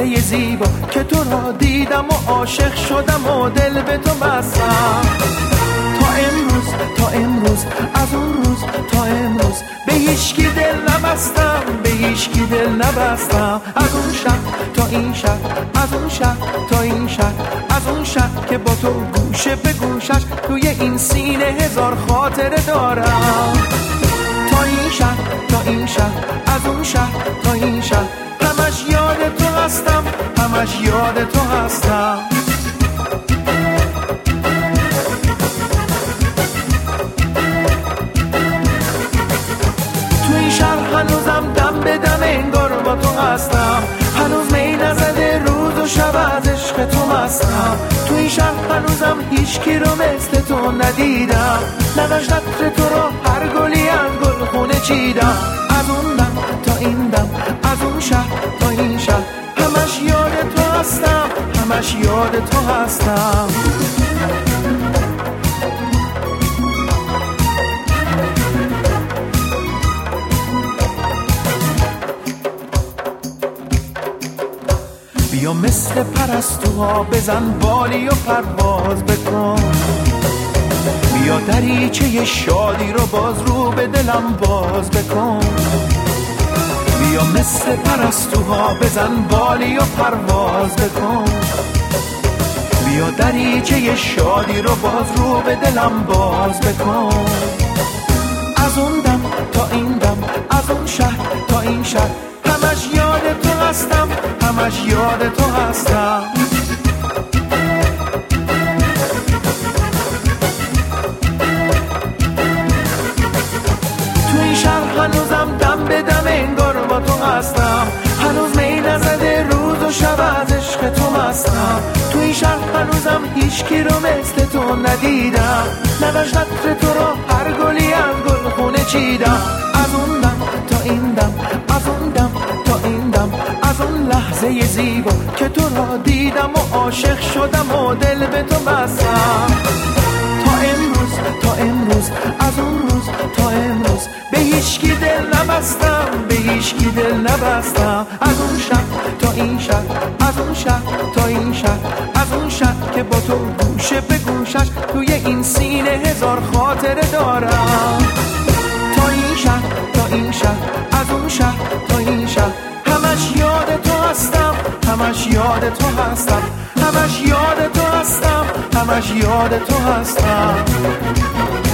لحظه زیبا که تو را دیدم و عاشق شدم و دل به تو بستم. تا امروز از اون روز تا امروز به هیچکی دل نبستم، به هیچکی دل نبستم. از اون شب تا این شب، از اون شب تا این شب، از اون شب که با تو گوشه به گوشش توی این سینه هزار خاطره دارم. تا این شب تا این شب، از اون شب تا این شب، همش یاد تو هستم، همش یاد تو هستم. تو این شهر هنوزم دم به دم انگار با تو هستم، هنوز می نزده روز و شب از عشق تو مستم. تو این شهر هنوزم هیچ کی رو مثل تو ندیدم، نداشت عطر تو رو هر گلی از گل خونه چیدم. از اون دم تا این دم، از اون شهر تا این شهر، همش یاد تو هستم، همش یاد تو هستم. بیا مثل پرستوها بزن بالی و پرواز بکن، بیا دریچه شادی رو باز رو به دلم باز بکن. بیا مثل پرستوها بزن بالی و پرواز بکن، بیا دریچه شادی رو باز رو به دلم باز بکن. از اون دم تا این دم، از اون شهر تا این شهر، همش یاد تو هستم، همش یاد تو هستم. تو این شهر هنوزم دم به دم انگار با تو هستم، هنوز می نزده روز و شب از عشق تو مستم. تو این شهر هنوزم هیچ کی رو مثل تو ندیدم، نداشت عطر تو رو هر گلی از گل خونه چیدم. از اون دم تا این دم، از اون دم تا این دم، از اون لحظه زیبا که تو را دیدم و عاشق شدم و دل به تو بستم. تا امروز از اون روز تا امروز به هیچکی دل نبستم، به هیچکی دل نبستم. از اون شب تا این شب، از اون شب تا این شب، از اون شب که با تو گوشه به گوشش توی این سینه هزار خاطره دارم. تا این شب تا این شب، از اون شب تا این شب، همش یاد تو هستم، همش یاد تو هستم، همش یاد تو هستم، همش یاد تو هستم.